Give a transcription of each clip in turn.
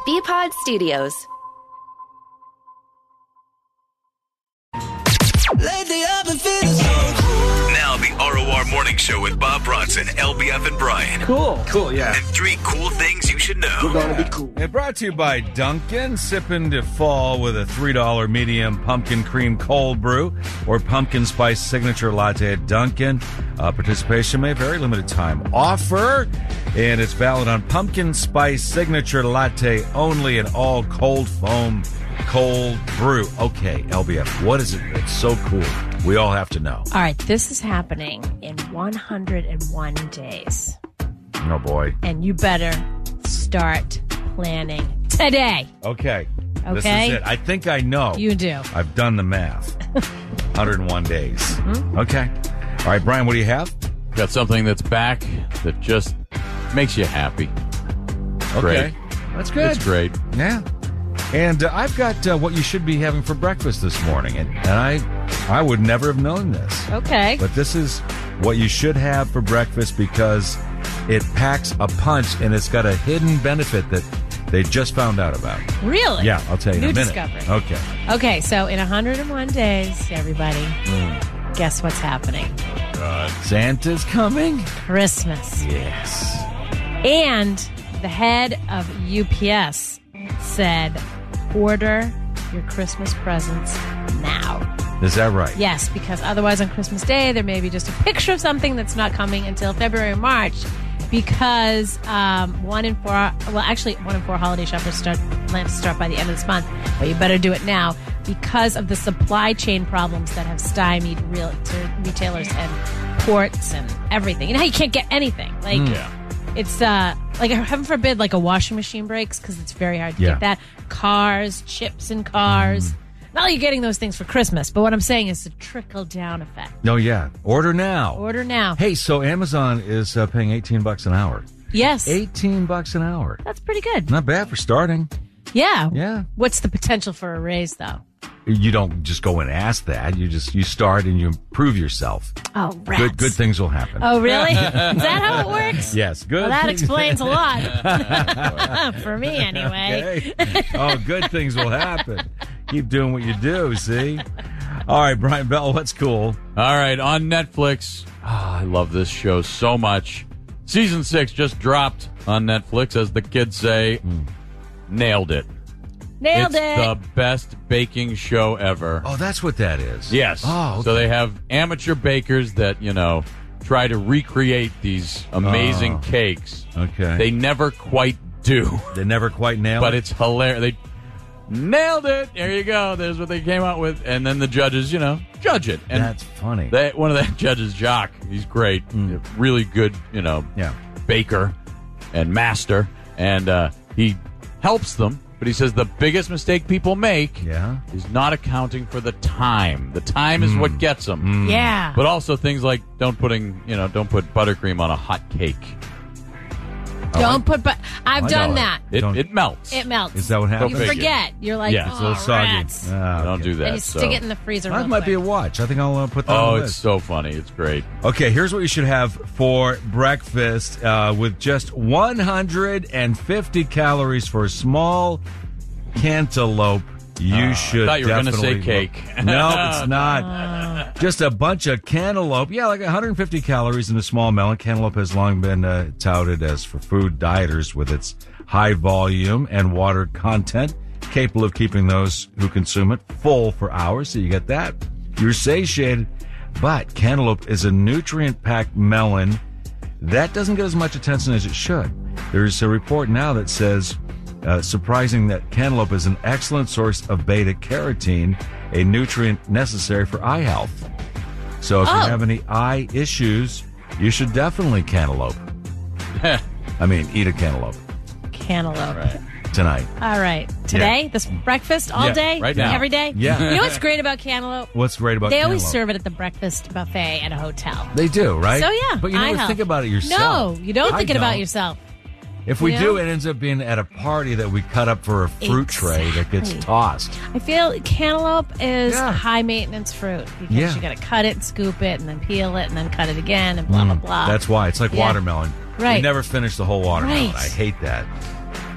BPod Studios. Now the ROR Morning Show with Bob Bronson, LBF, and Brian. Cool, yeah. And 3 cool things you should know. We're going to be cool. And brought to you by Dunkin', sipping to fall with a $3 medium pumpkin cream cold brew or pumpkin spice signature latte at Dunkin'. Participation may vary, limited time offer, and it's valid on pumpkin spice signature latte only and all cold foam cold brew. Okay, LBF, what is it that's so cool? We all have to know. All right, this is happening in 101 days. Oh, boy. And you better start planning today. Okay. Okay? This is it. I think I know. You do. I've done the math. 101 days. Mm-hmm. Okay. All right, Brian, what do you have? Got something that's back that just makes you happy. Okay. Great. That's good. It's great. Yeah. And I've got what you should be having for breakfast this morning. And I would never have known this. Okay. But this is what you should have for breakfast because it packs a punch and it's got a hidden benefit that they just found out about. Really? Yeah, I'll tell you in a minute. New discovery. Okay. Okay, so in 101 days, everybody, guess what's happening? Santa's coming? Christmas. Yes. And the head of UPS said, order your Christmas presents now. Is that right? Yes, because otherwise on Christmas Day, there may be just a picture of something that's not coming until February or March because 1 in 4 holiday shoppers plan to start by the end of this month, but you better do it now because of the supply chain problems that have stymied retailers and ports and everything. You know how you can't get anything? It's like, heaven forbid, like a washing machine breaks because it's very hard to get that. Cars, chips in cars. Not that you're getting those things for Christmas, but what I'm saying is the trickle-down effect. No, yeah. Order now. Order now. Hey, so Amazon is paying $18 an hour. Yes. $18 an hour. That's pretty good. Not bad for starting. Yeah. Yeah. What's the potential for a raise, though? You don't just go and ask that. You start and you improve yourself. Oh, rats. Good things will happen. Oh, really? Is that how it works? Yes, good. Well, that explains a lot. For me, anyway. Okay. Oh, good things will happen. Keep doing what you do, see? All right, Brian Bell, what's cool? All right, on Netflix. I love this show so much. Season 6 just dropped on Netflix, as the kids say. Nailed it. Nailed it. It's the best baking show ever. Oh, that's what that is. Yes. Oh, okay. So they have amateur bakers that, try to recreate these amazing cakes. Okay. They never quite do. They never quite nail it? But it's hilarious. They nailed it. There you go. There's what they came out with. And then the judges, judge it. And that's funny. One of the judges, Jock, he's great. Really good, baker and master. And he helps them. But he says the biggest mistake people make is not accounting for the time. The time is what gets them. Yeah. But also things like don't put buttercream on a hot cake. Don't put I've done that. It melts. It melts. Is that what happens? You forget. You're like, it's a little soggy. Rats. Don't do that. And you stick it in the freezer. That might be a watch. I think I'll put that on the list. It's so funny. It's great. Okay, here's what you should have for breakfast with just 150 calories for a small cantaloupe. You should. I thought you were going to say definitely cake. No, it's not. Just a bunch of cantaloupe. Yeah, like 150 calories in a small melon. Cantaloupe has long been touted as for food dieters with its high volume and water content, capable of keeping those who consume it full for hours. So you get that. You're satiated. But cantaloupe is a nutrient-packed melon that doesn't get as much attention as it should. There's a report now that says surprising that cantaloupe is an excellent source of beta-carotene, a nutrient necessary for eye health. So if you have any eye issues, you should definitely cantaloupe. Eat a cantaloupe. Cantaloupe. Tonight. All right. Today? Yeah. This breakfast all day? Right now. Every day? Yeah. You know what's great about cantaloupe? What's great about They cantaloupe? always serve it at the breakfast buffet at a hotel. They do, right? So, yeah. But you eye never health. think about it yourself. No, you don't think it about don't. yourself. If we You do, know? it ends up being at a party that we cut up for a fruit tray that gets Exactly. tossed. I feel cantaloupe is Yeah. high maintenance fruit because Yeah. you got to cut it, scoop it, and then peel it, and then cut it again, and blah blah blah. That's why. It's like Yeah. watermelon. Right. You never finish the whole watermelon. Right. I hate that.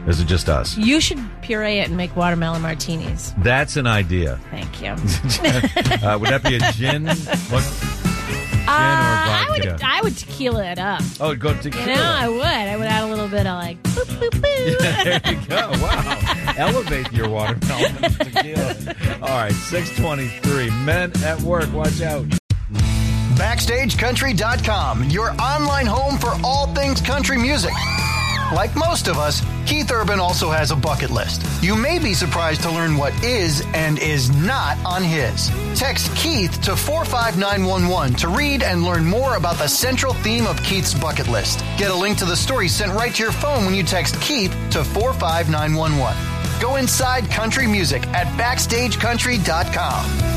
Is it just us? You should puree it and make watermelon martinis. That's an idea. Thank you. Would that be a gin? What? Gin or vodka? I would tequila it up. Oh, go tequila. You know, I would add a little bit of like boop, boop, boop. Yeah, there you go. Wow. Elevate your watermelon tequila. All right, 6:23. Men at work, watch out. BackstageCountry.com, your online home for all things country music. Like most of us, Keith Urban also has a bucket list. You may be surprised to learn what is and is not on his. Text Keith to 45911 to read and learn more about the central theme of Keith's bucket list. Get a link to the story sent right to your phone when you text Keith to 45911. Go inside country music at BackstageCountry.com.